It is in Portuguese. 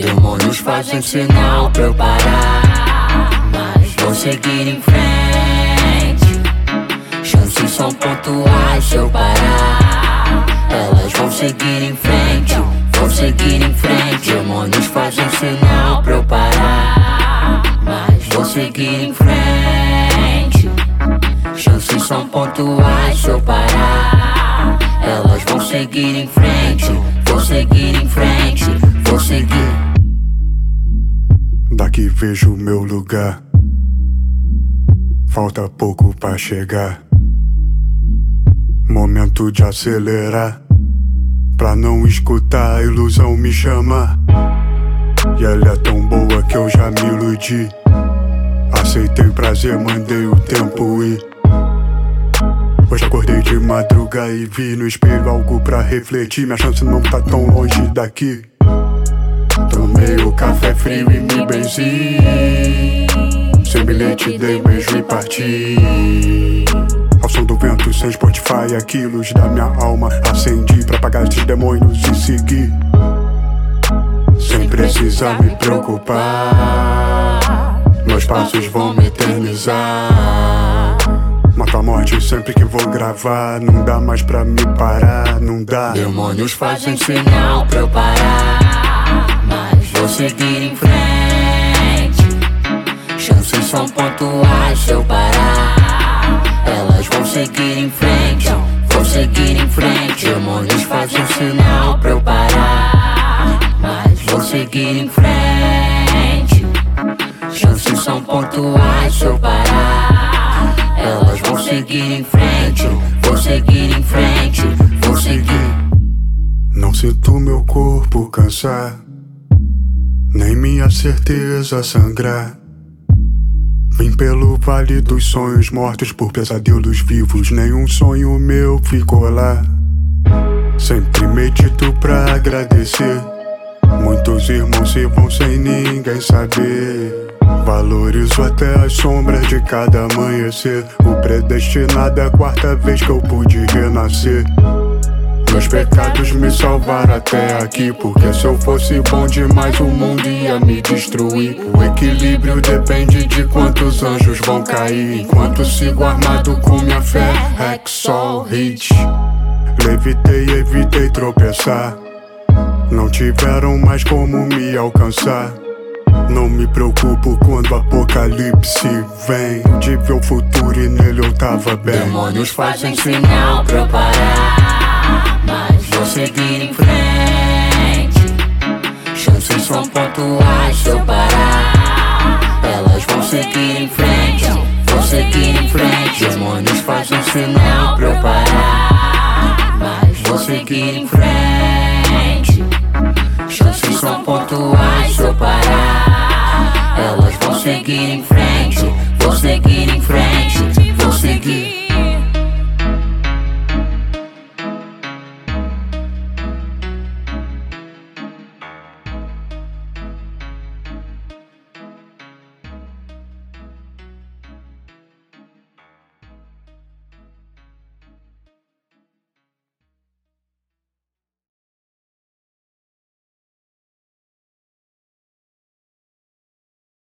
Demônios fazem sinal pra eu parar, mas vou seguir em frente. Chances são pontuais se eu parar, elas vão seguir em frente. Vou seguir em frente. Demônios fazem sinal pra eu parar, mas vou seguir em frente. Chances são pontuais se eu parar, elas vão seguir em frente. Vou seguir em frente, vou seguir. Daqui vejo meu lugar, falta pouco pra chegar. Momento de acelerar, pra não escutar a ilusão me chamar. E ela é tão boa que eu já me iludi. Aceitei o prazer, mandei o tempo ir. Hoje acordei de madruga e vi no espelho algo pra refletir. Minha chance não tá tão longe daqui. Tomei o café frio e me benzi. Sem bilhete dei um beijo e parti. Ao som do vento, sem Spotify, aquilos da minha alma acendi pra apagar esses demônios e seguir, sem precisar me preocupar. Meus passos vão me eternizar. Mato a morte sempre que vou gravar. Não dá mais pra me parar, não dá. Demônios fazem sinal pra eu parar, mas vou seguir em frente. Chances são pontuais se eu parar, elas vão seguir em frente. Vou seguir em frente. Demônios fazem sinal pra eu parar, mas vou seguir em frente. Chances são pontuais se eu parar, elas vão seguir em frente. Vou seguir em frente, vou seguir. Não sinto meu corpo cansar, nem minha certeza sangrar. Vim pelo vale dos sonhos mortos por pesadelos vivos. Nenhum sonho meu ficou lá. Sempre medito pra agradecer. Muitos irmãos se vão sem ninguém saber. Valorizo até as sombras de cada amanhecer. O predestinado é a quarta vez que eu pude renascer. Meus pecados me salvaram até aqui, porque se eu fosse bom demais o mundo ia me destruir. O equilíbrio depende de quantos anjos vão cair. Enquanto sigo armado com minha fé, Rexol Hit. Levitei e evitei tropeçar. Não tiveram mais como me alcançar. Não me preocupo quando o apocalipse vem. De ver o futuro e nele eu tava bem. Demônios fazem sinal pra eu parar, mas vou seguir em frente. Chances são pontuais se eu parar, elas vão seguir em frente. Vou seguir em frente. Demônios fazem sinal pra eu parar, mas vou seguir em frente. Chances são pontuais se eu parar, elas vão seguir em frente.